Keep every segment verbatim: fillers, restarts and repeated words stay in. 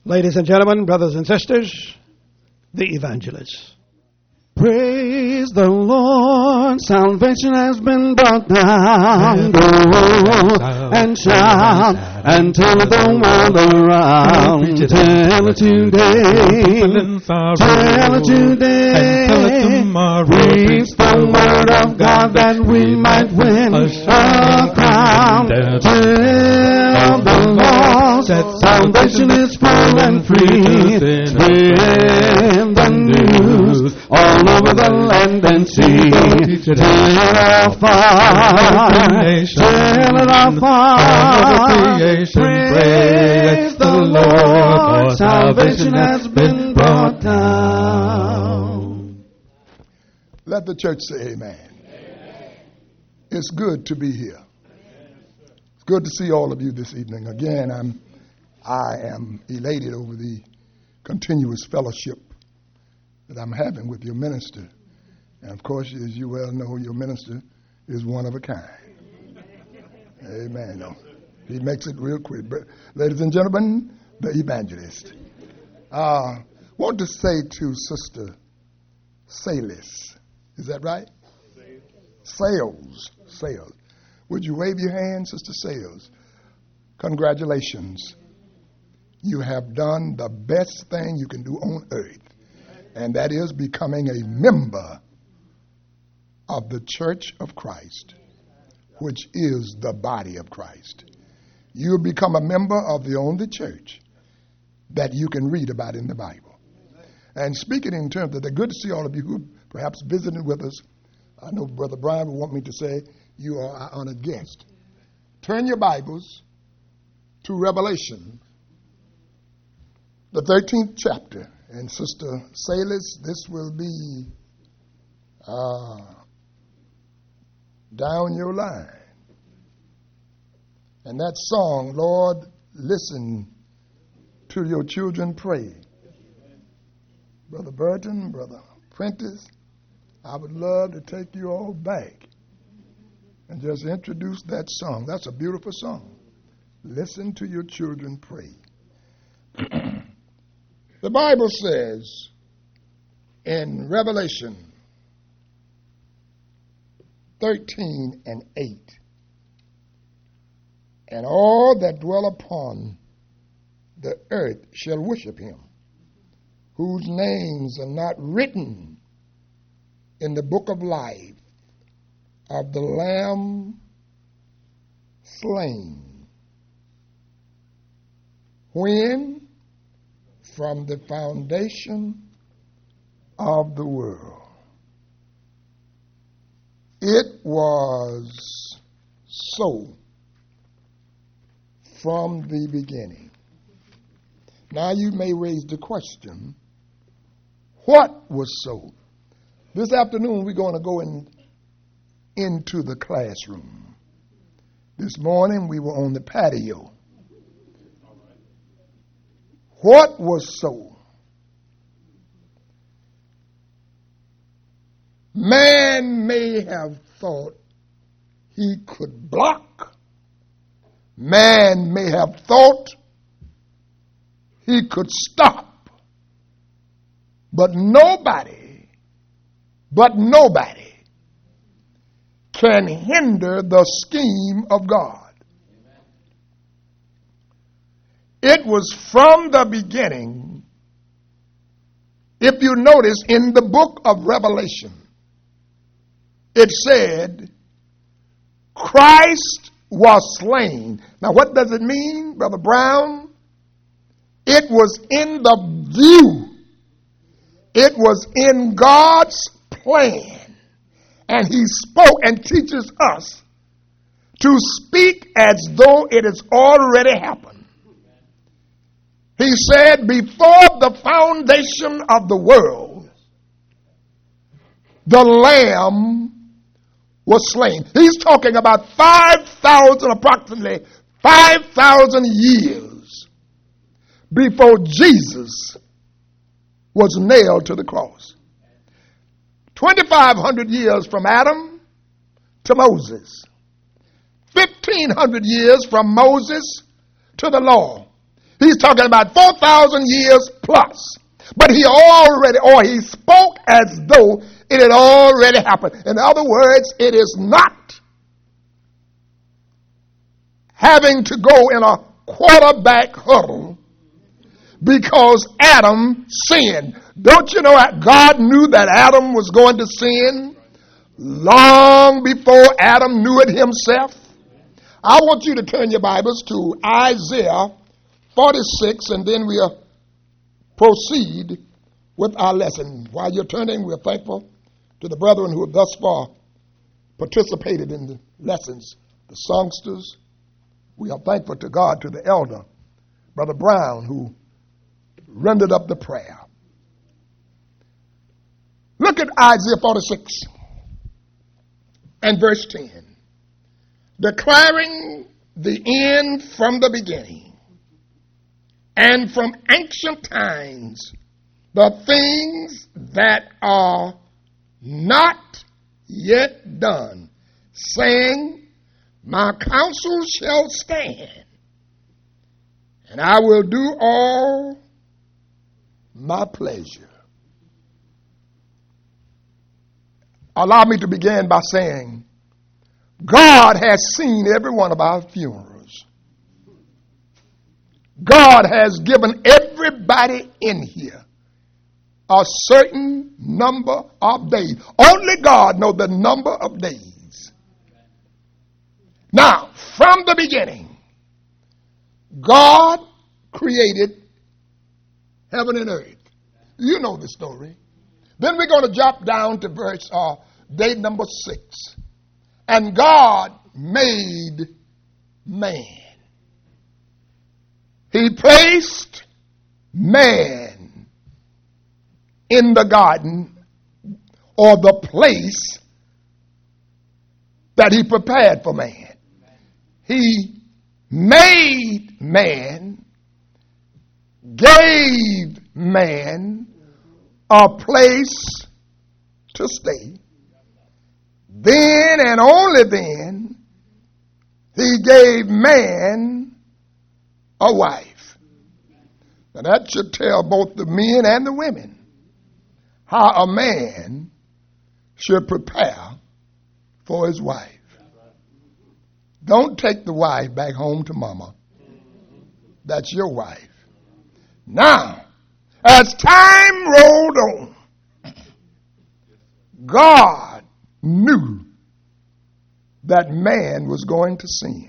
Ladies and gentlemen, brothers and sisters, the evangelists. Praise the Lord, salvation has been brought down. Go and shout and tell the world around. Tell it today, tell it today. Preach the word of God that we might win a crown. Tell the Lord that salvation is full and free. Spread the news all over the land and sea. Tell it our fire, tell it our fire. Praise the Lord, salvation has been brought down. Let the church say amen. Amen. It's good to be here. It's good to see all of you this evening. Again, I'm, I am elated over the continuous fellowship that I'm having with your minister. And of course, as you well know, your minister is one of a kind. Amen. No, he makes it real quick. But ladies and gentlemen, the evangelist. I uh, want to say to Sister Salis, is that right? Sales. Sales. Would you wave your hand, Sister Sales? Congratulations. You have done the best thing you can do on earth. And that is becoming a member of the Church of Christ, which is the body of Christ. You'll become a member of the only church that you can read about in the Bible. And speaking in terms of, they're good to see all of you who perhaps visited with us. I know Brother Brian would want me to say you are our honored guest. Turn your Bibles to Revelation, the thirteenth chapter. And Sister Salis, this will be uh, down your line. And that song, Lord, listen to your children pray. Brother Burton, Brother Prentice, I would love to take you all back and just introduce that song. That's a beautiful song. Listen to your children pray. The Bible says in Revelation thirteen and eight, and all that dwell upon the earth shall worship him, whose names are not written in the book of life of the Lamb slain. When? From the foundation of the world. It was so from the beginning. Now you may raise the question, what was so? This afternoon we're going to go in, into the classroom. This morning we were on the patio. What was so? Man may have thought he could block. Man may have thought he could stop. But nobody, but nobody can hinder the scheme of God. It was from the beginning. If you notice in the book of Revelation, it said, Christ was slain. Now what does it mean, Brother Brown? It was in the view. It was in God's plan. And he spoke and teaches us to speak as though it has already happened. He said, before the foundation of the world, the Lamb was slain. He's talking about five thousand, approximately five thousand years before Jesus was nailed to the cross. twenty-five hundred years from Adam to Moses. fifteen hundred years from Moses to the law. He's talking about four thousand years plus. But he already, or he spoke as though it had already happened. In other words, it is not having to go in a quarterback huddle because Adam sinned. Don't you know that God knew that Adam was going to sin long before Adam knew it himself? I want you to turn your Bibles to Isaiah forty-six, and then we'll proceed with our lesson. While you're turning, we're thankful to the brethren who have thus far participated in the lessons, the songsters. We are thankful to God, to the elder, Brother Brown, who rendered up the prayer. Look at Isaiah forty-six and verse ten. Declaring the end from the beginning, and from ancient times, the things that are not yet done, saying, my counsel shall stand, and I will do all my pleasure. Allow me to begin by saying, God has seen every one of our funerals. God has given everybody in here a certain number of days. Only God knows the number of days. Now, from the beginning, God created heaven and earth. You know the story. Then we're going to jump down to verse uh, day number six. And God made man. He placed man in the garden, or the place that he prepared for man. He made man, gave man a place to stay. Then and only then, he gave man a wife. Now that should tell both the men and the women how a man should prepare for his wife. Don't take the wife back home to mama. That's your wife. Now, as time rolled on, God knew that man was going to sin.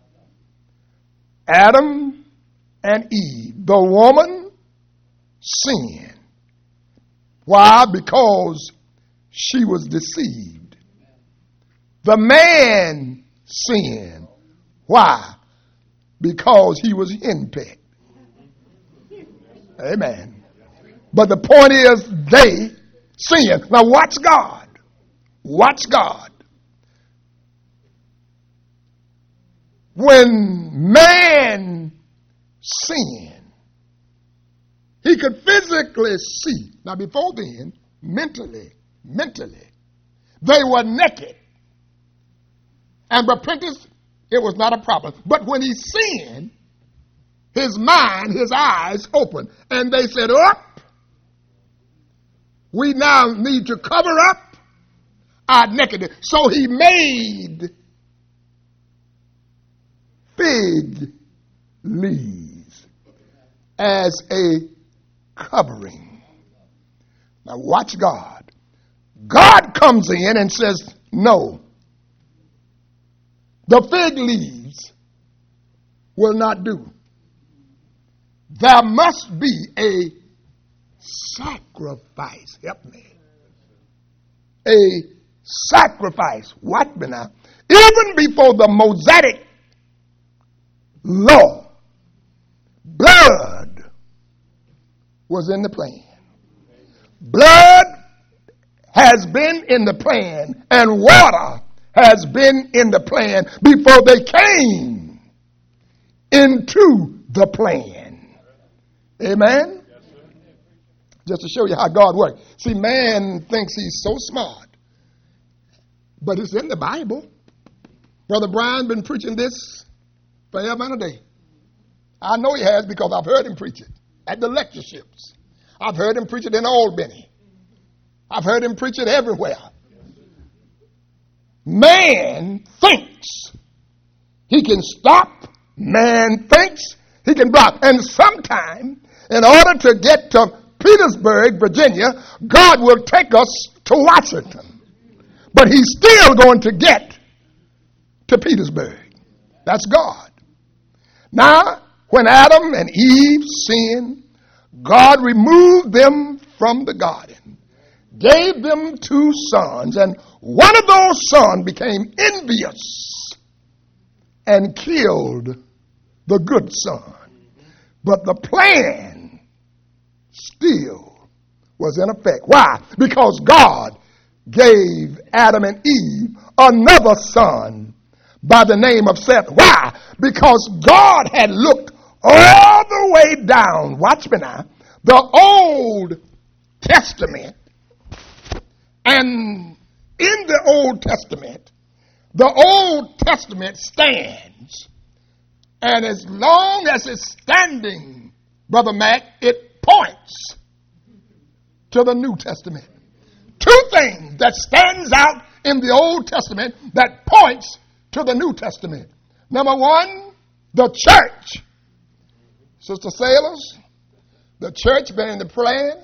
Adam and Eve, the woman sinned. Why? Because she was deceived. The man sinned. Why? Because he was henpecked. Amen. But the point is, they sinned. Now watch God. Watch God. When man sinned, he could physically see. Now before then, mentally, mentally, they were naked. And repentance, it was not a problem. But when he sinned, his mind, his eyes opened. And they said, up, we now need to cover up our nakedness. So he made fig leaves as a covering. Now watch God. God comes in and says, no, the fig leaves will not do. There must be a sacrifice. Help me. A sacrifice. Watch me now. Even before the Mosaic law, blood was in the plan. Blood has been in the plan, and water has been in the plan before they came into the plan. Amen? Yes, just to show you how God works. See, man thinks he's so smart, but it's in the Bible. Brother Brian been preaching this forever and a day. I know he has because I've heard him preach it at the lectureships. I've heard him preach it in Albany. I've heard him preach it everywhere. Man thinks he can stop. Man thinks he can block. And sometime, in order to get to Petersburg, Virginia, God will take us to Washington. But he's still going to get to Petersburg. That's God. Now, when Adam and Eve sinned, God removed them from the garden, gave them two sons, and one of those sons became envious and killed the good son. But the plan still was in effect. Why? Because God gave Adam and Eve another son by the name of Seth. Why? Because God had looked all the way down, watch me now, the Old Testament, and in the Old Testament, the Old Testament stands, and as long as it's standing, Brother Mac, it points to the New Testament. Two things that stands out in the Old Testament that points to the New Testament. Number one, the church. Sister Sailors, the church been in the plan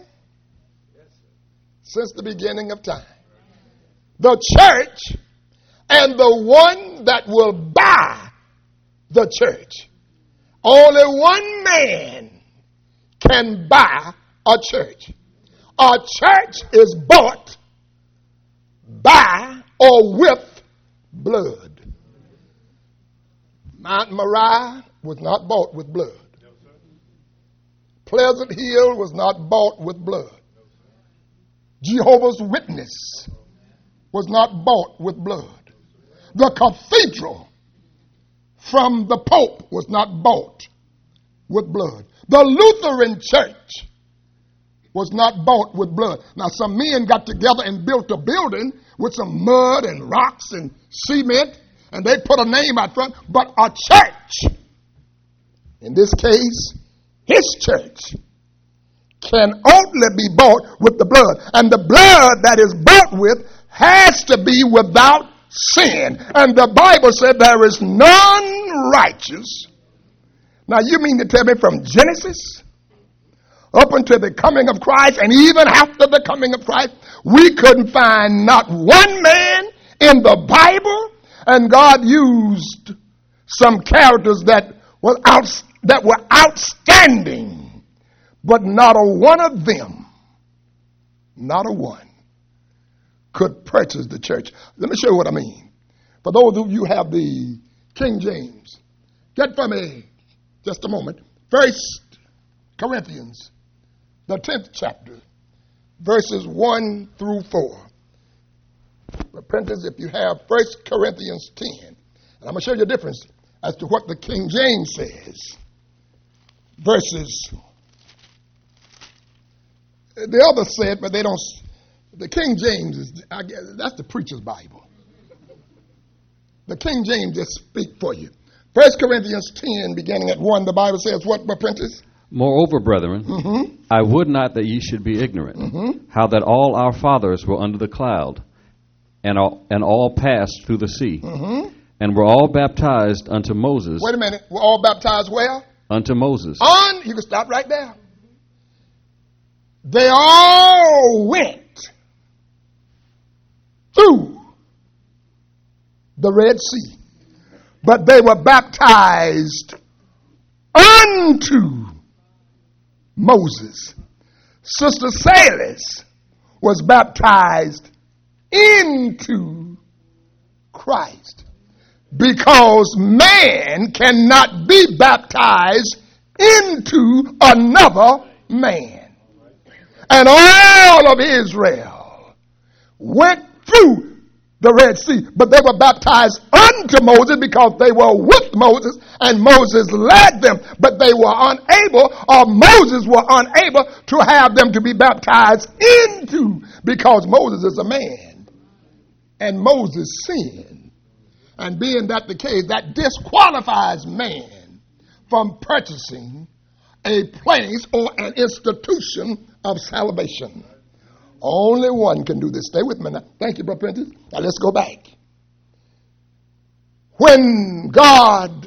since the beginning of time. The church and the one that will buy the church. Only one man can buy a church. A church is bought by or with blood. Mount Moriah was not bought with blood. Pleasant Hill was not bought with blood. Jehovah's Witness was not bought with blood. The cathedral from the Pope was not bought with blood. The Lutheran Church was not bought with blood. Now, some men got together and built a building with some mud and rocks and cement, and they put a name out front. But a church, in this case, his church, can only be bought with the blood. And the blood that is bought with has to be without sin. And the Bible said there is none righteous. Now, you mean to tell me from Genesis up until the coming of Christ, and even after the coming of Christ, we couldn't find not one man in the Bible, and God used some characters that were out, that were outstanding, but not a one of them, not a one, could purchase the church. Let me show you what I mean. For those of you who have the King James, get for me just a moment. First Corinthians, the tenth chapter, verses one through four. Repentance, if you have First Corinthians ten. And I'm going to show you a difference as to what the King James says. Verses, the others said, but they don't. The King James, is, I guess, that's the preacher's Bible. The King James just speak for you. First Corinthians ten, beginning at one, the Bible says what, Prentice? Moreover, brethren, Mm-hmm. I would not that ye should be ignorant, Mm-hmm. how that all our fathers were under the cloud, and all, and all passed through the sea, Mm-hmm. and were all baptized unto Moses. Wait a minute. We're all baptized where? Unto Moses. On, you can stop right there. They all went through the Red Sea, but they were baptized unto Moses. Sister Salis was baptized into Christ, because man cannot be baptized into another man. And all of Israel went through the Red Sea, but they were baptized unto Moses because they were with Moses, and Moses led them, but they were unable, or Moses were unable to have them to be baptized into, because Moses is a man, and Moses sinned. And being that the case, that disqualifies man from purchasing a place or an institution of salvation. Only one can do this. Stay with me now. Thank you, Brother Prentice. Now let's go back. When God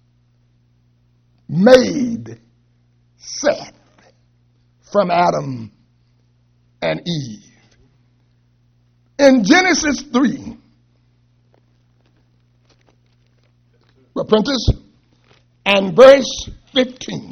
made Seth from Adam and Eve, in Genesis three, Brother Prentice, and verse fifteen,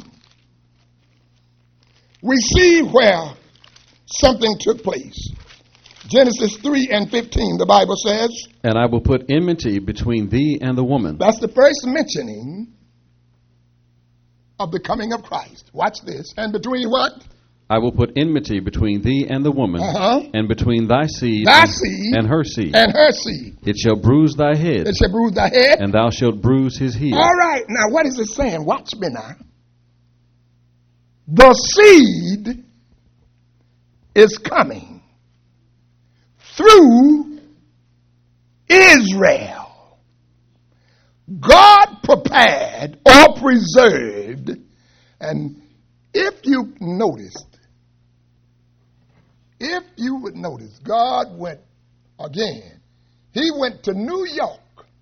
we see where something took place. Genesis three and fifteen, the Bible says, And I will put enmity between thee and the woman. That's the first mentioning of the coming of Christ. Watch this. And between what? I will put enmity between thee and the woman, uh-huh. and between thy seed, thy and, seed and her seed. And her seed. It shall bruise thy head. It shall bruise thy head. And thou shalt bruise his heel. All right. Now, what is it saying? Watch me now. The seed is coming through Israel. God prepared or preserved, and if you noticed, if you would notice, God went again. He went to New York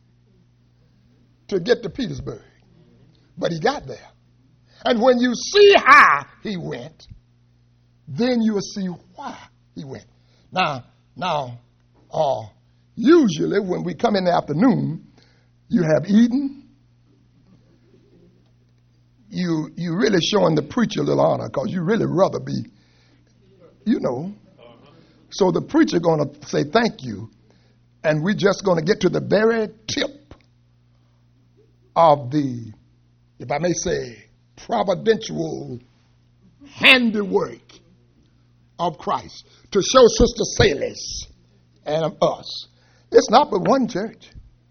to get to Petersburg, but he got there. And when you see how he went, then you'll see why he went. Now, now, uh, usually when we come in the afternoon, you have eaten. You you really showing the preacher a little honor because you really rather be, you know. So the preacher going to say thank you, and we're just going to get to the very tip of the, if I may say, providential handiwork of Christ to show Sister Salis and us. It's not but one church.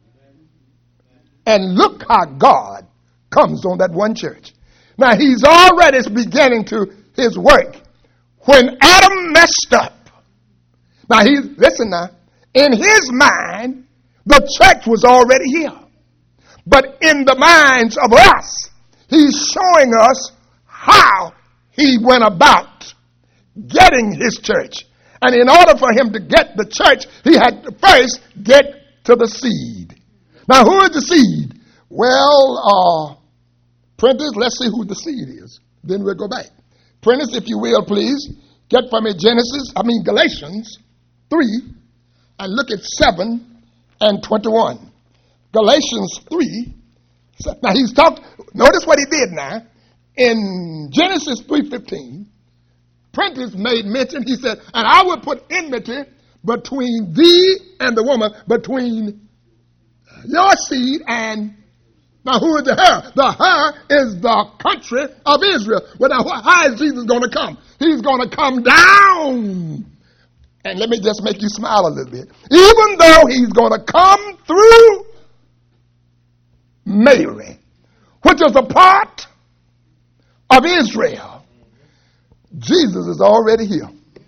And look how God comes on that one church. Now, he's already beginning to his work when Adam messed up. Now, he listen now. In his mind, the church was already here. But in the minds of us, he's showing us how he went about getting his church. And in order for him to get the church, he had to first get to the seed. Now, who is the seed? Well, uh, Prentice, let's see who the seed is. Then we'll go back. Prentice, if you will, please, get for me Genesis, I mean Galatians three, and look at seven and twenty-one. Galatians three. Now, he's talked, notice what he did now. In Genesis three fifteen, Prentice made mention, he said, and I will put enmity between thee and the woman, between your seed and, now who is the her? The her is the country of Israel. Well, now how is Jesus going to come? He's going to come down. And let me just make you smile a little bit. Even though he's going to come through Mary, which is a part of Israel, Jesus is already here.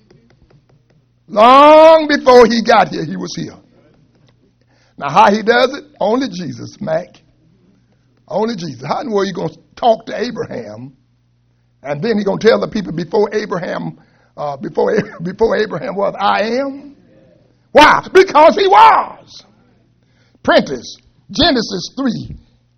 Long before he got here, he was here. Now, how he does it? Only Jesus, Mac. Only Jesus. How in the world are you going to talk to Abraham, and then he's going to tell the people before Abraham, uh, before before Abraham was, I am? Why? Because he was. Prentice, Genesis three,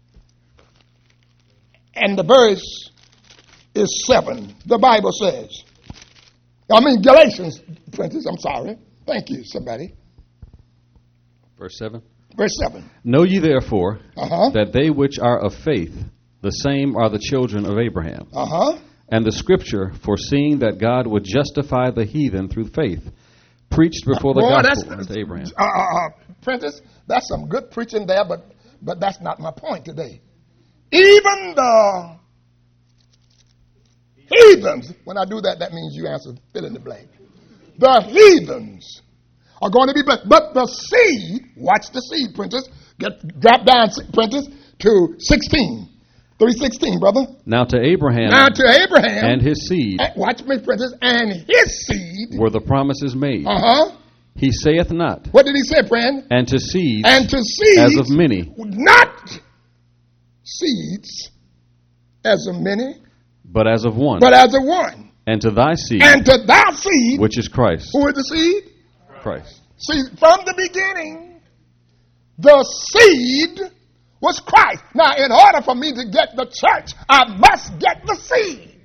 and the verse is seven. The Bible says, I mean Galatians, Prentice, I'm sorry. Thank you, somebody. Verse seven. Verse seven. Know ye therefore uh-huh. that they which are of faith, the same are the children of Abraham. Uh-huh. And the scripture, foreseeing that God would justify the heathen through faith, preached before the Boy, gospel unto Abraham. Uh, uh, Prentice, that's some good preaching there, but but that's not my point today. Even the heathens, when I do that, that means you answer fill in the blank. The heathens are going to be blessed. But the seed, watch the seed, Prentice. Get drop down, Prentice, to sixteen. three sixteen, brother. Now to Abraham, now to Abraham and his seed, and, watch me, Prentice, and his seed were the promises made. Uh-huh. He saith not. What did he say, friend? And to seeds, and to seeds as of many. Not seeds as of many, but as of one. but as of one. And to thy seed, And to thy seed, which is Christ. who is the seed? Christ. See, from the beginning, the seed was Christ. Now, in order for me to get the church, I must get the seed.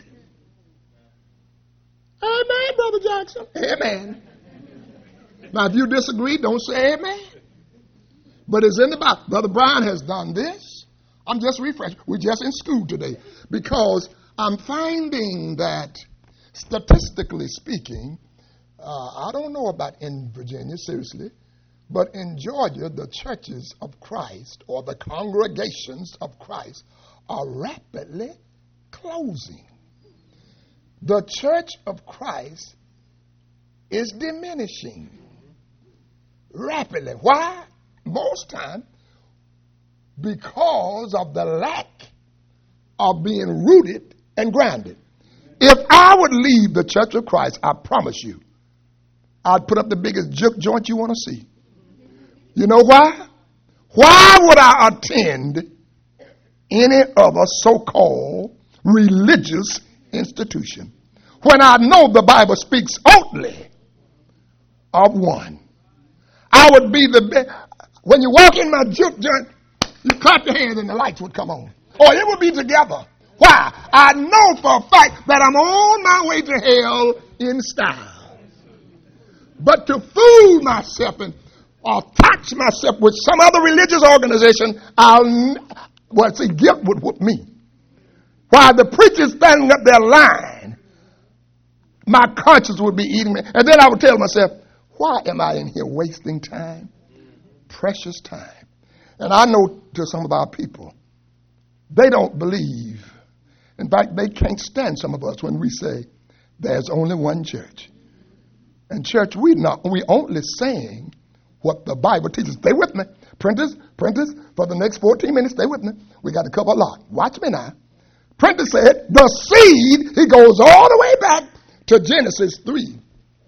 Amen, Brother Jackson. Amen. Now, if you disagree, don't say amen. But it's in the Bible. Brother Brian has done this. I'm just refreshing. We're just in school today because I'm finding that statistically speaking, uh, I don't know about in Virginia, seriously, but in Georgia, the churches of Christ or the congregations of Christ are rapidly closing. The church of Christ is diminishing rapidly. Why? Most time because of the lack of being rooted and grounded. If I would leave the church of Christ, I promise you, I'd put up the biggest juke joint you want to see. You know why? Why would I attend any other so-called religious institution when I know the Bible speaks only of one? I would be the best. When you walk in my juke joint, you clap your hands and the lights would come on. Or it would be together. Why? I know for a fact that I'm on my way to hell in style. But to fool myself and or touch myself with some other religious organization, I'll, well, see, guilt would whoop me. While the preacher's standing up there lying, my conscience would be eating me. And then I would tell myself, why am I in here wasting time? Precious time. And I know to some of our people, they don't believe. In fact, they can't stand some of us when we say there's only one church. And church, we not we only saying what the Bible teaches. Stay with me. Prentice, Prentice, for the next fourteen minutes, stay with me. We got to cover a lot. Watch me now. Prentice said, the seed, he goes all the way back to Genesis three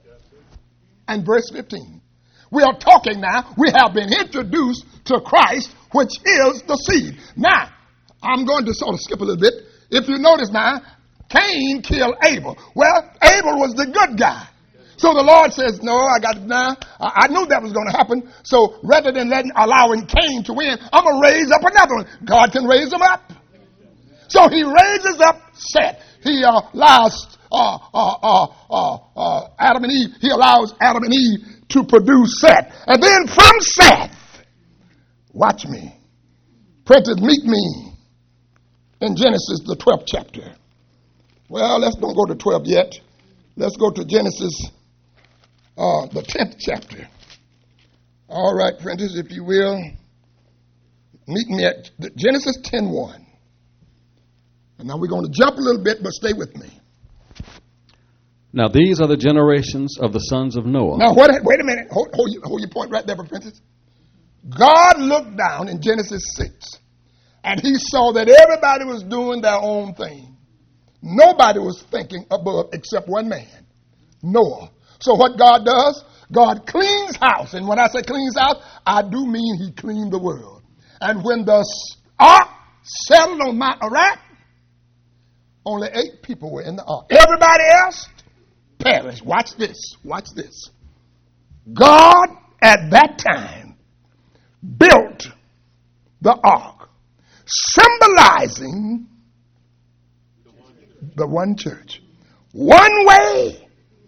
and verse fifteen. We are talking now, we have been introduced to Christ, which is the seed. Now, I'm going to sort of skip a little bit. If you notice now, Cain killed Abel. Well, Abel was the good guy. So the Lord says, no, I got it now. I, I knew that was going to happen. So rather than letting, allowing Cain to win, I'm going to raise up another one. God can raise them up. So he raises up Seth. He uh, allows uh, uh, uh, uh, uh, Adam and Eve, he allows Adam and Eve to produce Seth. And then from Seth, watch me. Prentice, meet me in Genesis, the twelfth chapter. Well, let's don't go to twelve yet. Let's go to Genesis, uh, the tenth chapter. All right, Prentice, if you will, meet me at Genesis ten one. And now we're going to jump a little bit, but stay with me. Now these are the generations of the sons of Noah. Now, what, wait a minute. Hold, hold, hold your point right there, Prentice. God looked down in Genesis six, and he saw that everybody was doing their own thing. Nobody was thinking above except one man, Noah. So what God does, God cleans house. And when I say cleans house, I do mean he cleaned the world. And when the ark settled on Mount Ararat, only eight people were in the ark. Everybody else perished. Watch this. Watch this. God at that time built the ark, symbolizing the one church. One way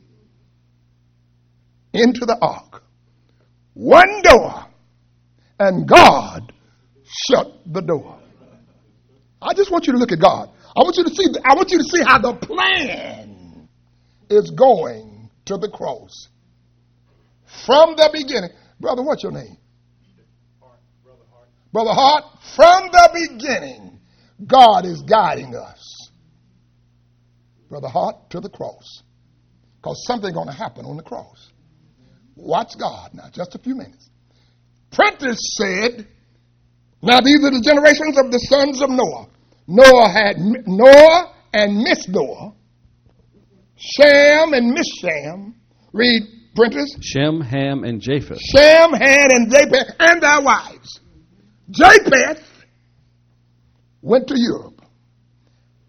into the ark. One door. And God shut the door. I just want you to look at God. I want you to see, I want you to see how the plan is going to the cross. From the beginning. Brother, what's your name? Hart. Brother Hart. Brother Hart, from the beginning, God is guiding us. Brother Hart, to the cross. Because something's going to happen on the cross. Watch God now, just a few minutes. Prentice said, now these are the generations of the sons of Noah. Noah had Noah and Miss Noah. Shem and Miss Shem. Read, Prentice. Shem, Ham, and Japheth. Shem, Ham, and Japheth, and their wives. Japheth went to Europe.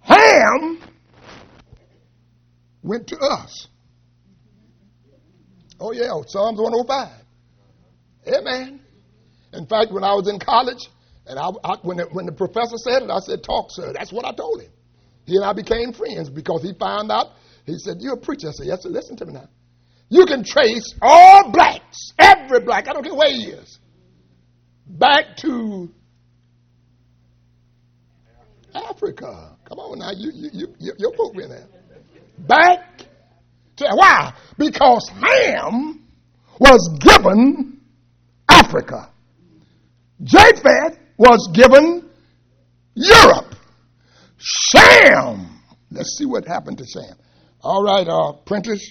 Ham went to us. Oh, yeah, Psalms one oh five. Amen. In fact, when I was in college, and I, I, when, the, when the professor said it, I said, talk, sir. That's what I told him. He and I became friends because he found out, he said, you're a preacher. I said, yes, sir, listen to me now. You can trace all blacks, every black, I don't care where he is, back to Africa. Come on now, you, you, you, you, you're moving there. Back to, why? Because Ham was given Africa. Japheth was given Europe. Shem. Let's see what happened to Shem. All right, uh, Prentice.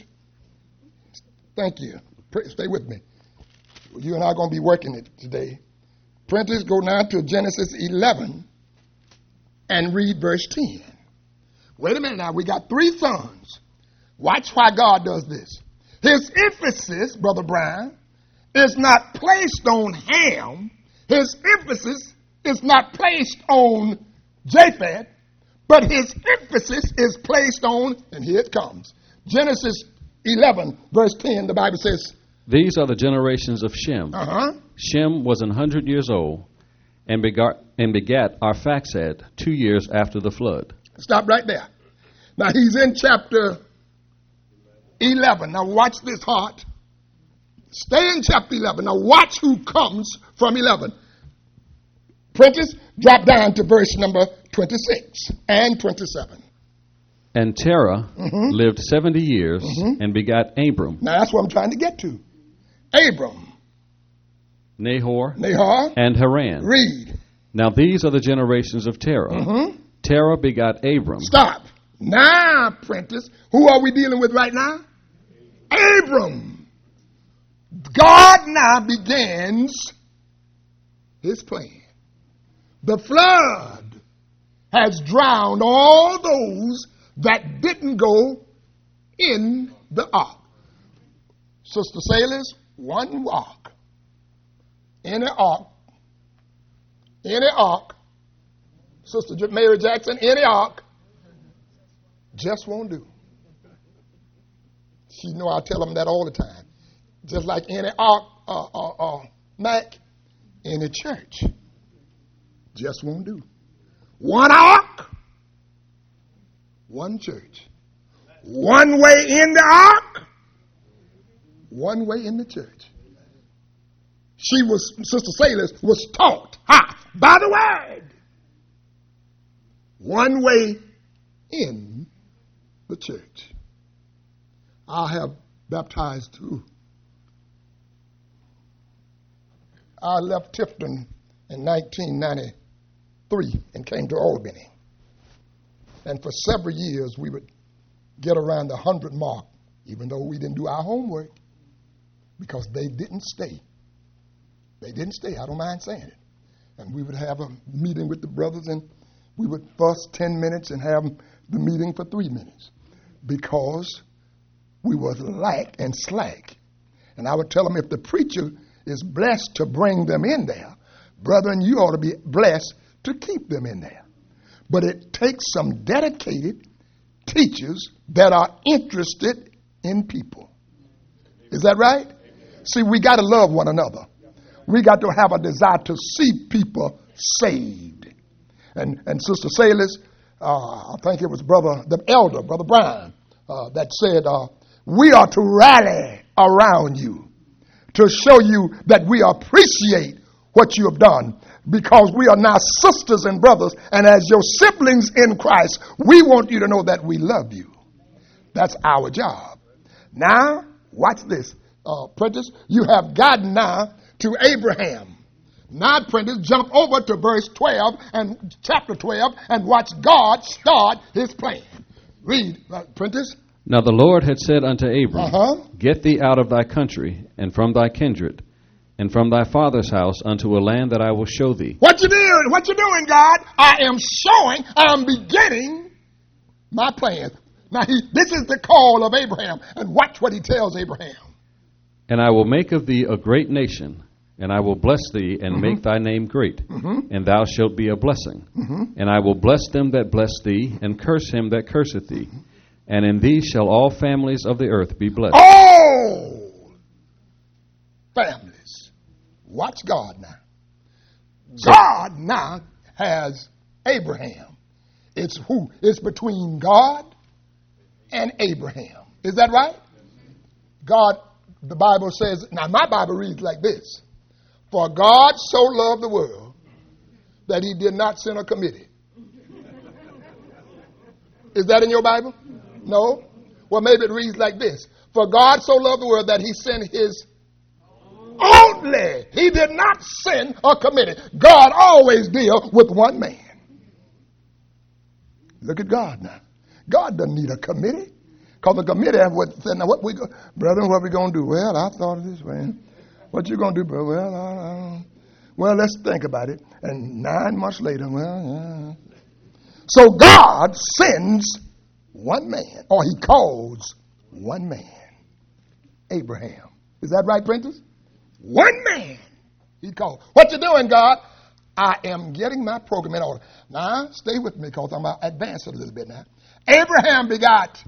Thank you. Stay with me. You and I are going to be working it today. Prentice, go now to Genesis eleven and read verse ten. Wait a minute now. We got three sons. Watch why God does this. His emphasis, Brother Brian, is not placed on Ham. His emphasis is not placed on Japheth, but his emphasis is placed on, and here it comes, Genesis eleven, verse ten, the Bible says, these are the generations of Shem. Uh-huh. Shem was an hundred years old and begot, and begat Arphaxad two years after the flood. Stop right there. Now he's in chapter eleven. Now watch this heart. Stay in chapter eleven. Now watch who comes from eleven. Prentice, drop down to verse number twenty-six and twenty-seven. And Terah Mm-hmm. lived seventy years Mm-hmm. and begat Abram, Now that's what I'm trying to get to. Abram, Nahor, Nahor, and Haran. read. Now these are the generations of Terah. Mm-hmm. Terah begot Abram. Stop. Now, Prentice, who are we dealing with right now? Abram. God now begins his plan. The flood has drowned all those that didn't go in the ark. Sister Sailors, one ark. Any ark. Any ark. Sister Mary Jackson, any ark. Just won't do. She know I tell them that all the time. Just like any ark, uh, uh, uh, Mac, any church. Just won't do. One ark, one church. One way in the ark, one way in the church. She was, Sister Sailors, was taught, ha, by the word. One way in the church. I have baptized too. I left Tifton in nineteen ninety-three and came to Albany. And for several years we would get around the hundred mark, even though we didn't do our homework, because they didn't stay. They didn't stay. I don't mind saying it. And we would have a meeting with the brothers, and we would fuss ten minutes and have the meeting for three minutes because we were lack and slack. And I would tell them, if the preacher is blessed to bring them in there, brethren, you ought to be blessed to keep them in there. But it takes some dedicated teachers that are interested in people. Is that right? See, we got to love one another. We got to have a desire to see people saved. And and Sister Sailors, uh, I think it was Brother, the elder, Brother Brian, uh, that said, uh, we are to rally around you to show you that we appreciate what you have done, because we are now sisters and brothers, and as your siblings in Christ, we want you to know that we love you. That's our job. Now, watch this. Uh, Prentice, you have gotten now to Abraham. Now, Prentice, jump over to verse twelve and chapter twelve and watch God start his plan. Read, uh, Prentice. Now the Lord had said unto Abram, Uh-huh. Get thee out of thy country, and from thy kindred, and from thy father's house unto a land that I will show thee. What you doing? What you doing, God? I am showing, I'm beginning my plan. Now, he, this is the call of Abraham. And watch what he tells Abraham. And I will make of thee a great nation, and I will bless thee, and mm-hmm. make thy name great, mm-hmm. and thou shalt be a blessing. Mm-hmm. And I will bless them that bless thee, and curse him that curseth thee. Mm-hmm. And in thee shall all families of the earth be blessed. All families. Watch God now. God now has Abraham. It's who? It's between God and Abraham. Is that right? God, the Bible says, now my Bible reads like this. For God so loved the world that he did not send a committee. Is that in your Bible? No? Well, maybe it reads like this. For God so loved the world that he sent his only. He did not send a committee. God always deals with one man. Look at God now. God doesn't need a committee. Because the committee would say, now what we go, brethren, what we going to do? Well, I thought of this way. What you going to do, brother? Well, I, I, well, let's think about it. And nine months later, well, yeah. So God sends one man, or he calls one man, Abraham. Is that right, Prentice? One man he called. What you doing, God? I am getting my program in order. Now, stay with me because I'm going to advance it a little bit now. Abraham begot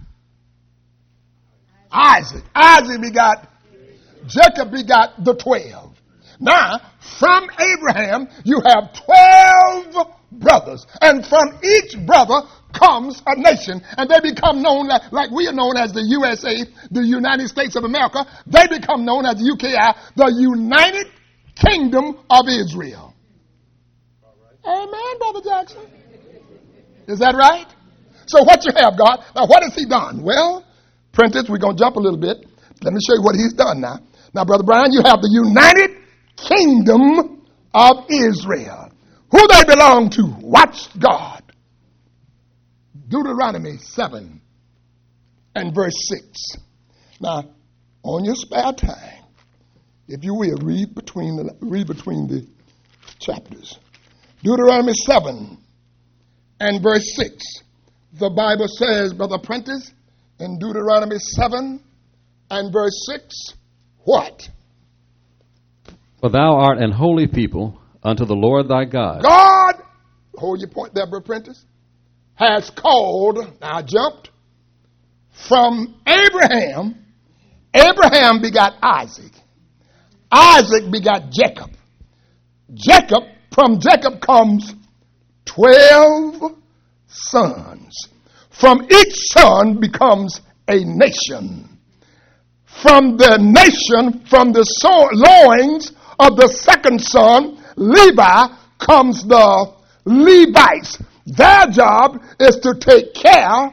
Isaac. Isaac begot Jacob begot the twelve. Now, from Abraham, you have twelve brothers. And from each brother comes a nation. And they become known like, like we are known as the U S A, the United States of America. They become known as the U K I, the United Kingdom of Israel. Amen, Brother Jackson. Is that right? So what you have, God? Now, what has he done? Well, Prentice, we're going to jump a little bit. Let me show you what he's done now. Now, Brother Brian, you have the United Kingdom of Israel. Who they belong to? Watch God. Deuteronomy seven and verse six. Now, on your spare time, if you will, read between the, read between the chapters. Deuteronomy seven and verse six. The Bible says, Brother Prentice, in Deuteronomy seven and verse six, what? For thou art an holy people unto the Lord thy God. God, hold your point there, Brother Prentice, has called, now I jumped, from Abraham. Abraham begot Isaac. Isaac begot Jacob. Jacob, from Jacob comes twelve sons. From each son becomes a nation. From the nation, from the so- loins of the second son, Levi, comes the Levites. Their job is to take care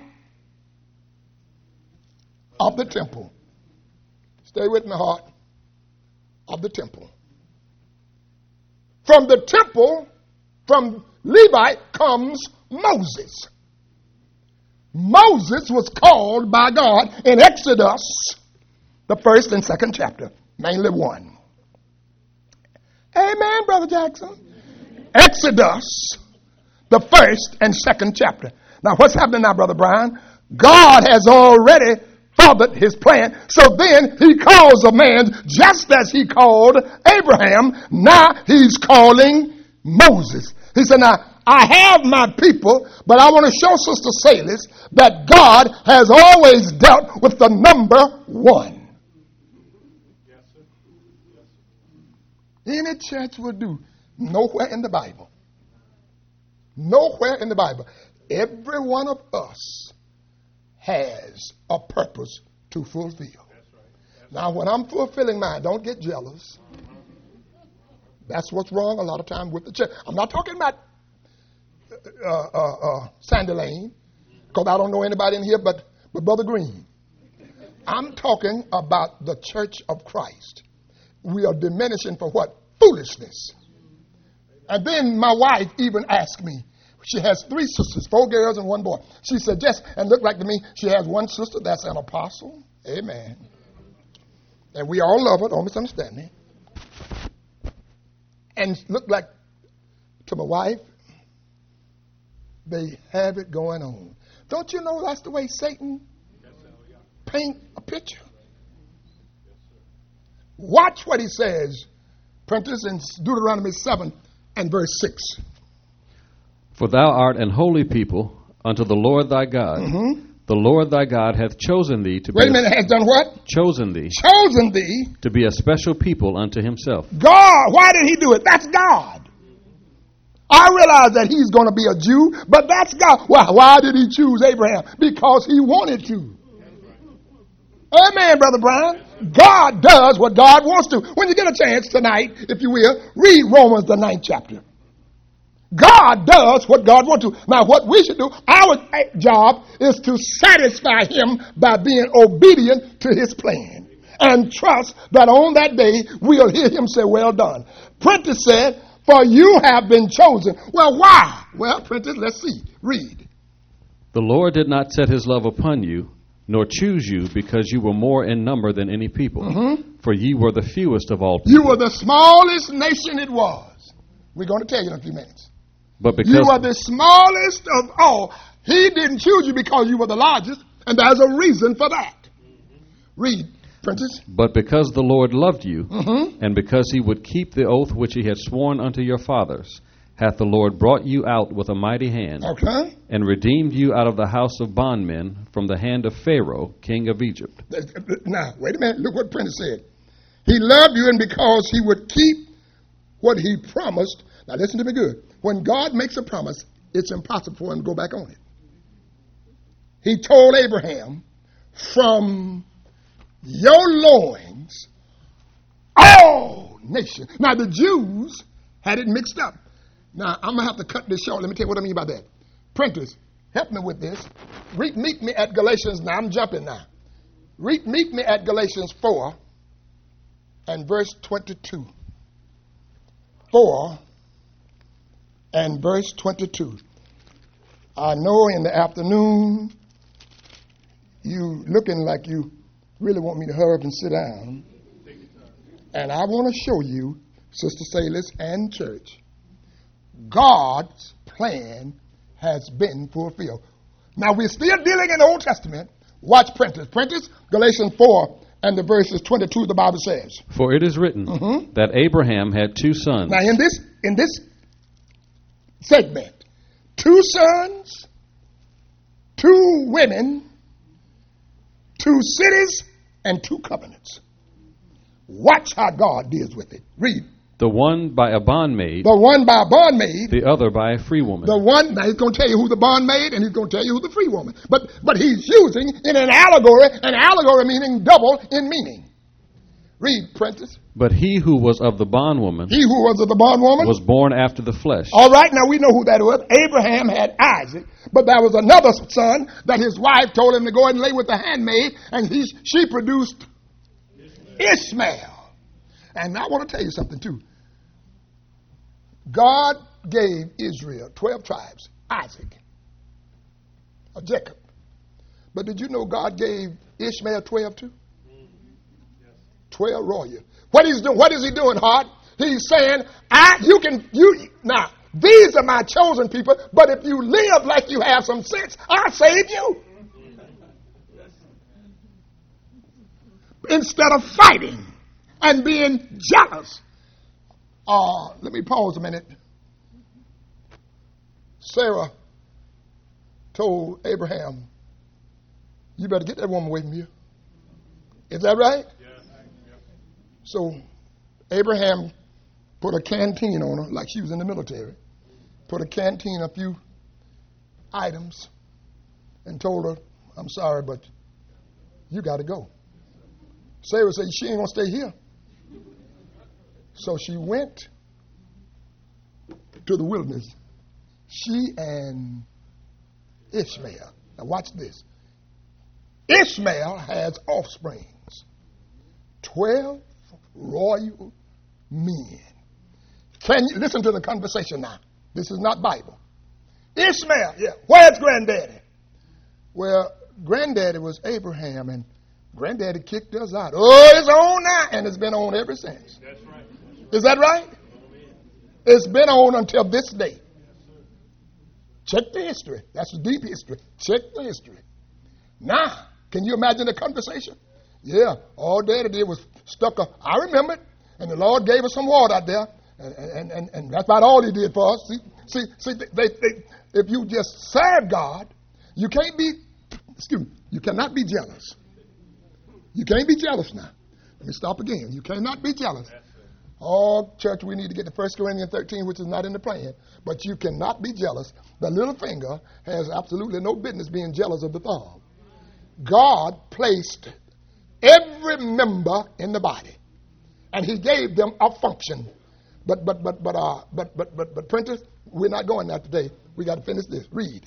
of the temple. Stay with me, heart. Of the temple. From the temple, from Levi, comes Moses. Moses was called by God in Exodus, the first and second chapter, mainly one. Amen, Brother Jackson. Exodus, the first and second chapter. Now, what's happening now, Brother Brian? God has already fathered his plan. So then he calls a man just as he called Abraham. Now he's calling Moses. He said, now, I have my people, but I want to show Sister Salis that God has always dealt with the number one. Yes, sir. Yes, sir. Any church will do. Nowhere in the Bible. Nowhere in the Bible. Every one of us has a purpose to fulfill. That's right. That's now, when I'm fulfilling mine, don't get jealous. That's what's wrong a lot of times with the church. I'm not talking about uh, uh, uh, Sandy Lane, because I don't know anybody in here but, but Brother Green. I'm talking about the church of Christ. We are diminishing for what? Foolishness. And then my wife even asked me, she has three sisters, four girls and one boy. She said, just, and look like to me, she has one sister that's an apostle. Amen. And we all love her, don't misunderstand me. And look like to my wife, they have it going on. Don't you know that's the way Satan paint a picture? Watch what he says, Prentice, in Deuteronomy seven and verse six. For thou art an holy people unto the Lord thy God. Mm-hmm. The Lord thy God hath chosen thee to Wait be a minute, has done what? chosen thee Chosen thee. to be a special people unto himself. God, why did he do it? That's God. I realize that he's going to be a Jew, but that's God. Why, why did he choose Abraham? Because he wanted to. Amen, Brother Brian. God does what God wants to. When you get a chance tonight, if you will, read Romans the ninth chapter. God does what God wants to. Now, what we should do, our job is to satisfy him by being obedient to his plan and trust that on that day we'll hear him say, well done. Prentice said, for you have been chosen. Well, why? Well, Prentice, let's see. Read. The Lord did not set his love upon you, nor choose you, because you were more in number than any people. Mm-hmm. For ye were the fewest of all people. You were the smallest nation it was. We're going to tell you in a few minutes. But because You were the smallest of all. He didn't choose you because you were the largest, and there's a reason for that. Read, Prentice. But because the Lord loved you, Mm-hmm. and because he would keep the oath which he had sworn unto your fathers, hath the Lord brought you out with a mighty hand, Okay. and redeemed you out of the house of bondmen from the hand of Pharaoh, king of Egypt. Now, wait a minute. Look what Prentice said. He loved you, and because he would keep what he promised. Now, listen to me good. When God makes a promise, it's impossible for him to go back on it. He told Abraham, from your loins, all nations. Now, the Jews had it mixed up. Now, I'm going to have to cut this short. Let me tell you what I mean by that. Prentice, help me with this. Read, meet me at Galatians. Now, I'm jumping now. Read, meet me at Galatians four and verse twenty-two. four and verse twenty-two. I know in the afternoon you looking like you really want me to hurry up and sit down. And I want to show you, Sister Salis and church, God's plan has been fulfilled. Now we're still dealing in the Old Testament. Watch Prentice. Prentice, Galatians four and the verses twenty-two, the Bible says. For it is written Mm-hmm. that Abraham had two sons. Now in this in this segment, two sons, two women, two cities, and two covenants. Watch how God deals with it. Read. The one by a bondmaid, The one by a bondmaid, the other by a free woman. the one, now he's going to tell you who the bondmaid and he's going to tell you who the free woman. But, but he's using in an allegory, an allegory meaning double in meaning. Read, Prentice. But he who was of the bondwoman He who was of the bondwoman. was born after the flesh. All right, now we know who that was. Abraham had Isaac, but there was another son that his wife told him to go and lay with the handmaid, and he, she produced Ishmael. And I want to tell you something too. God gave Israel twelve tribes, Isaac, or Jacob. But did you know God gave Ishmael twelve too? twelve royal. What he's doing, what is he doing, Hart? He's saying, I you can you now, these are my chosen people, but if you live like you have some sense, I'll save you. Instead of fighting and being jealous. Uh, let me pause a minute. Sarah told Abraham, you better get that woman away from you. Is that right? So Abraham put a canteen on her like she was in the military. Put a canteen, a few items, and told her, I'm sorry, but you got to go. Sarah said, she ain't going to stay here. So she went to the wilderness. She and Ishmael. Now watch this. Ishmael has offsprings. Twelve royal men. Can you listen to the conversation now? This is not Bible. Ishmael, yeah. Where's granddaddy? Well, granddaddy was Abraham, and granddaddy kicked us out. Oh, it's on now, and it's been on ever since. That's right. Is that right? It's been on until this day. Check the history. That's the deep history. Check the history. Now, can you imagine the conversation? Yeah, all daddy did was stuck a, I remember it, And the Lord gave us some water out there. And, and, and, and that's about all he did for us. See, see, see they, they, if you just serve God, you can't be, excuse me, you cannot be jealous. You can't be jealous now. Let me stop again. You cannot be jealous. Oh, church, we need to get to First Corinthians thirteen, which is not in the plan. But you cannot be jealous. The little finger has absolutely no business being jealous of the thumb. God placed every member in the body, and he gave them a function. But but but but uh but but but but printers, we're not going there today. We got to finish this. Read.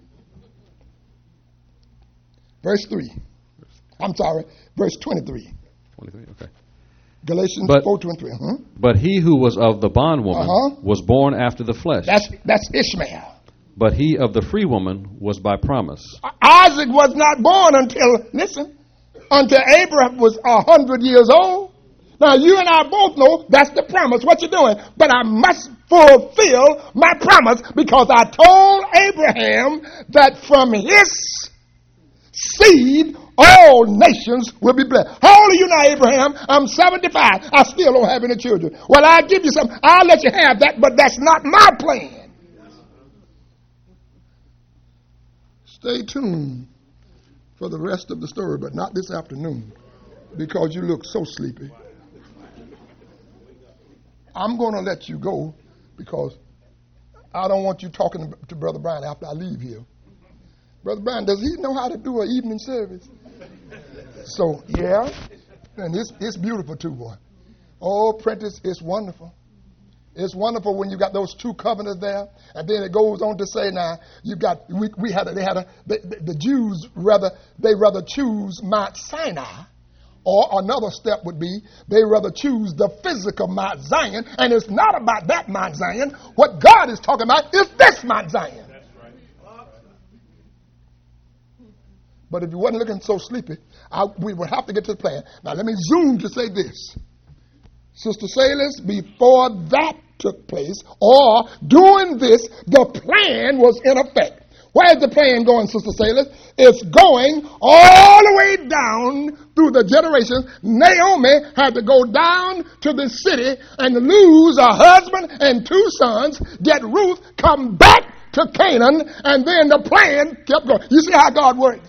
Verse three. I'm sorry, verse twenty-three. twenty-three, okay. Galatians But- four, two, and three. Uh-huh. But he who was of the bondwoman Uh-huh. was born after the flesh. That's that's Ishmael. But he of the free woman was by promise. Isaac was not born until, listen, until Abraham was a hundred years old. Now, you and I both know that's the promise. What you doing? But I must fulfill my promise because I told Abraham that from his seed, all nations will be blessed. How old are you now, Abraham? I'm seventy-five. I still don't have any children. Well, I'll give you something. I'll let you have that, but that's not my plan. Stay tuned for the rest of the story, but not this afternoon because you look so sleepy. I'm going to let you go because I don't want you talking to Brother Brian after I leave here. Brother Brian, does he know how to do an evening service? So, yeah, and it's, it's beautiful too, boy. Oh, Prentice, it's wonderful. It's wonderful when you got those two covenants there, and then it goes on to say, now you got we, we had a, they had a the, the, the Jews rather they rather choose Mount Sinai, or another step would be they rather choose the physical Mount Zion, and it's not about that Mount Zion. What God is talking about is this Mount Zion. But if you wasn't looking so sleepy, I, we would have to get to the plan. Now let me zoom to say this. Sister Salis, before that took place, or doing this, the plan was in effect. Where's the plan going, Sister Salis? It's going all the way down through the generations. Naomi had to go down to the city and lose a husband and two sons, get Ruth, come back to Canaan, and then the plan kept going. You see how God works?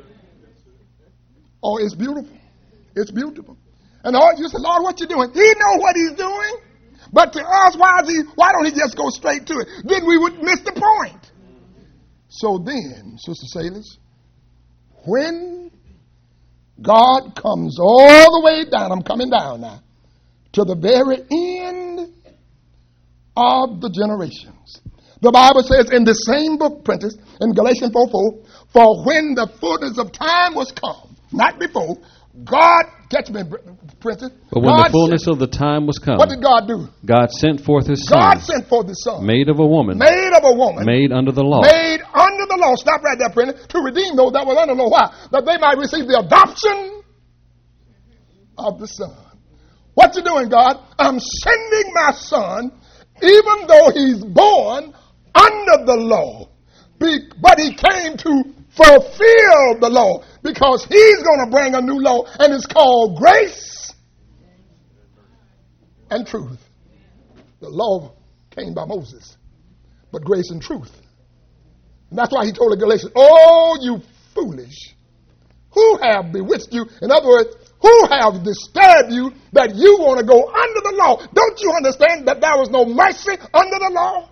Oh, it's beautiful. It's beautiful. And all, you say, Lord, what you doing? He know what he's doing. But to us, why is he? Why don't he just go straight to it? Then we would miss the point. So then, Sister Salis, when God comes all the way down, I'm coming down now, to the very end of the generations. The Bible says in the same book, Prentice, in Galatians four four, for when the fullness of time was come, not before, God, catch me, Princess. But when God the fullness sent, of the time was come, what did God do? God sent forth his God son, sent forth his son, made of a woman, made of a woman, made under the law, made under the law. Stop right there, Princess. To redeem those that were under the law. Why? That they might receive the adoption of the son. What you doing, God? I'm sending my son, even though he's born under the law, Be- but he came to fulfill the law, because he's going to bring a new law, and it's called grace and truth. The law came by Moses, but grace and truth. And that's why he told the Galatians, oh, you foolish, who have bewitched you? In other words, who have disturbed you that you want to go under the law? Don't you understand that there was no mercy under the law?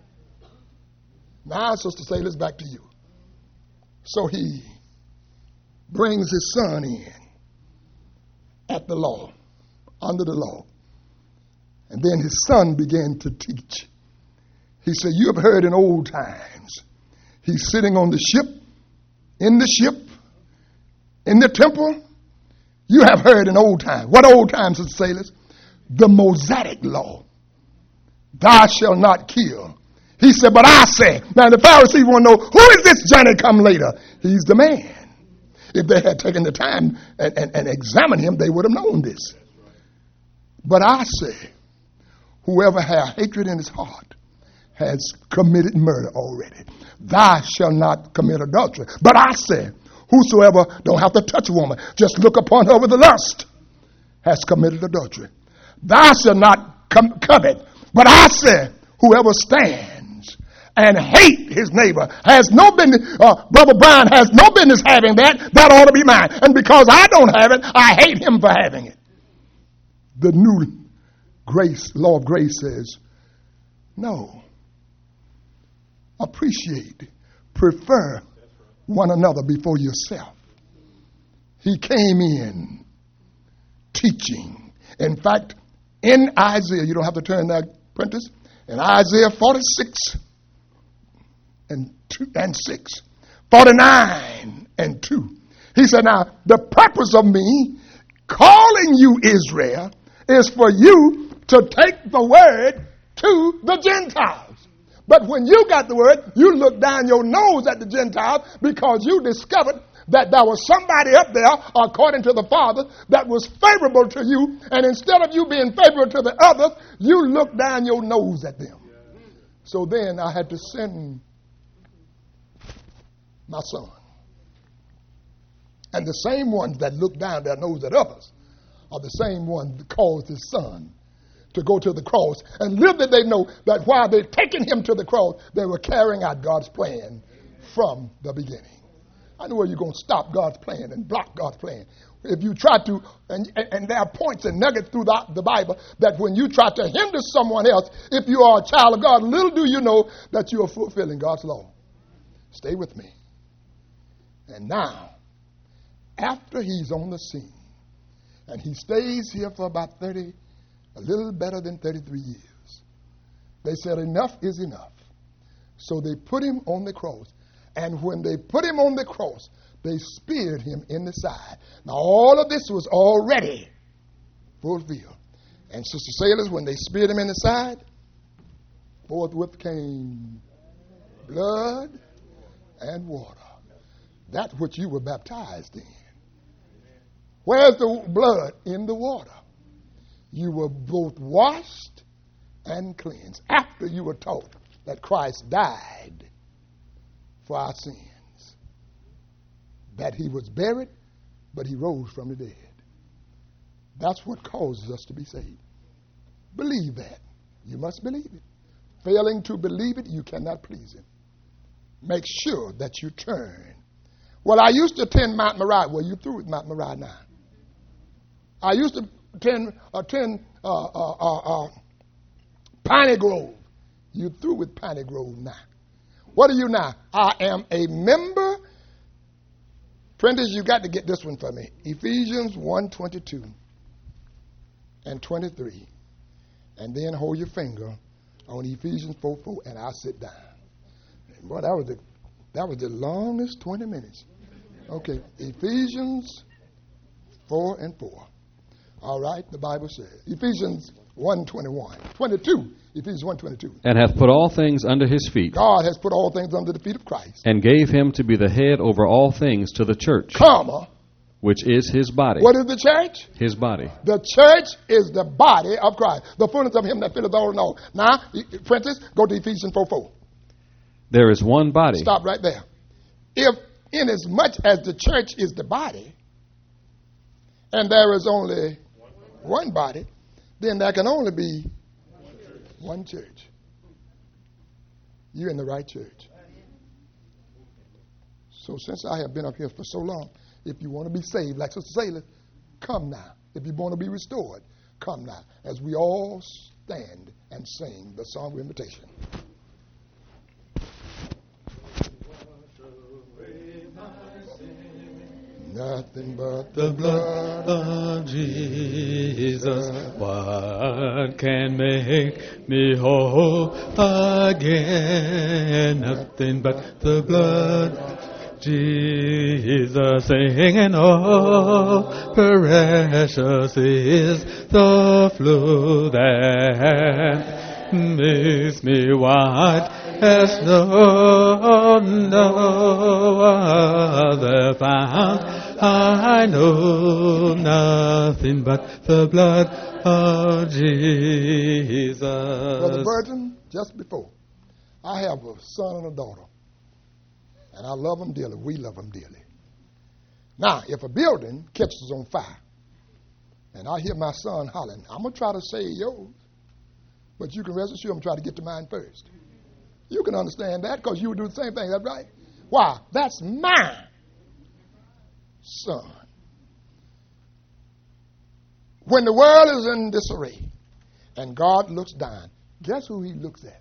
Now, Sister Sailor's back to you. So he brings his son in at the law, under the law. And then his son began to teach. He said, you have heard in old times. He's sitting on the ship, in the ship, in the temple. You have heard in old times. What old times, Sister Sailors? The Mosaic law. Thou shalt not kill. He said, but I say. Now the Pharisees want to know, who is this Johnny come later? He's the man. If they had taken the time and, and, and examined him, they would have known this. But I say, whoever has hatred in his heart has committed murder already. Thou shalt not commit adultery. But I say, whosoever don't have to touch a woman, just look upon her with lust, has committed adultery. thou shalt not com- covet. But I say, whoever stands and hate his neighbor has no business, uh, Brother Brian has no business having that. That ought to be mine. And because I don't have it, I hate him for having it. The new grace, law of grace says, no. Appreciate, prefer one another before yourself. He came in teaching. In fact, in Isaiah, you don't have to turn that, apprentice, in Isaiah forty-six and two and six, forty-nine and two, he said, now the purpose of me calling you Israel is for you to take the word to the Gentiles. But when you got the word, you look down your nose at the Gentiles because you discovered that there was somebody up there, according to the Father, that was favorable to you. And instead of you being favorable to the others, you look down your nose at them. So then I had to send my son. And the same ones that look down their nose at others are the same ones that caused his son to go to the cross. And little did they know that while they're taking him to the cross, they were carrying out God's plan from the beginning. I know where you're going to stop God's plan and block God's plan. If you try to, and, and there are points and nuggets through the, the Bible that when you try to hinder someone else, if you are a child of God, little do you know that you are fulfilling God's law. Stay with me. And now, after he's on the scene, and he stays here for about thirty, a little better than thirty-three years, they said enough is enough. So they put him on the cross. And when they put him on the cross, they speared him in the side. Now, all of this was already fulfilled. And Sister Sailors, when they speared him in the side, forthwith came blood and water. That which you were baptized in. Where's the blood? In the water. You were both washed and cleansed after you were taught that Christ died for our sins, that he was buried, but he rose from the dead. That's what causes us to be saved. Believe that. You must believe it. Failing to believe it, you cannot please him. Make sure that you turn. Well, I used to attend Mount Moriah. Well, you through with Mount Moriah now. I used to attend, attend uh, uh, uh, uh, Piney Grove. You through with Piney Grove now. What are you now? I am a member. Prentice, you got to get this one for me. Ephesians one twenty-two and twenty-three. And then hold your finger on Ephesians four four, and I'll sit down. Boy, that was the, that was the longest twenty minutes. Okay, Ephesians four and four. All right, the Bible says. Ephesians one twenty-one. twenty-two. Ephesians one twenty-two. And hath put all things under his feet. God has put all things under the feet of Christ. And gave him to be the head over all things to the church. Comma. Which is his body. What is the church? His body. The church is the body of Christ. The fullness of him that filleth all in all. Now, Prentice, go to Ephesians four four. There is one body. Stop right there. If inasmuch as the church is the body, and there is only one body, then there can only be one church. You're in the right church. So since I have been up here for so long, if you want to be saved, like Sister Sailor, come now. If you want to be restored, come now. As we all stand and sing the song of invitation. Nothing but the blood of Jesus. What can make me whole again? Nothing but the blood of Jesus. Singing, oh, precious is the flow that makes me white as snow. No other found. I know nothing but the blood of Jesus. Brother Burton, just before, I have a son and a daughter, and I love them dearly. We love them dearly. Now, if a building catches on fire, and I hear my son hollering, I'm going to try to save yours, but you can rest assured I'm trying to get to mine first. You can understand that because you would do the same thing. That's right. Why? That's my son. When the world is in disarray and God looks down, guess who he looks at?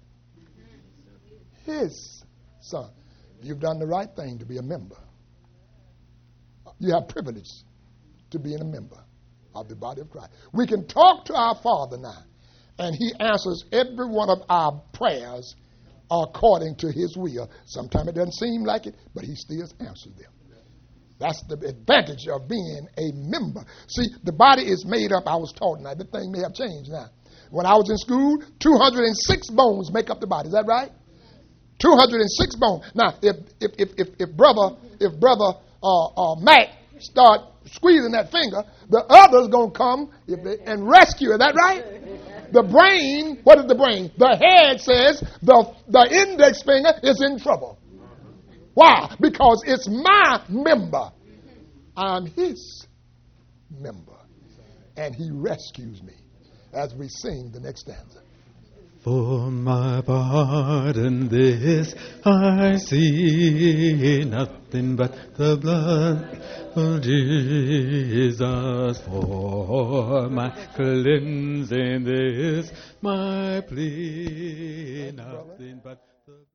His son. You've done the right thing to be a member. You have privilege to being a member of the body of Christ. We can talk to our Father now, and he answers every one of our prayers according to his will. Sometimes it doesn't seem like it, but he still answers them. That's the advantage of being a member. See, the body is made up, I was taught now. The thing may have changed now. When I was in school, two hundred six bones make up the body. Is that right? two hundred six bones. Now, if if if if, if brother if brother uh, uh, Matt start squeezing that finger, the other's gonna come if they, and rescue. Is that right? The brain. What is the brain? The head says the the index finger is in trouble. Why? Because it's my member. I'm his member, and he rescues me. As we sing the next stanza. For my part in this I see nothing but the blood of Jesus. For my cleansing this my plea, nothing but the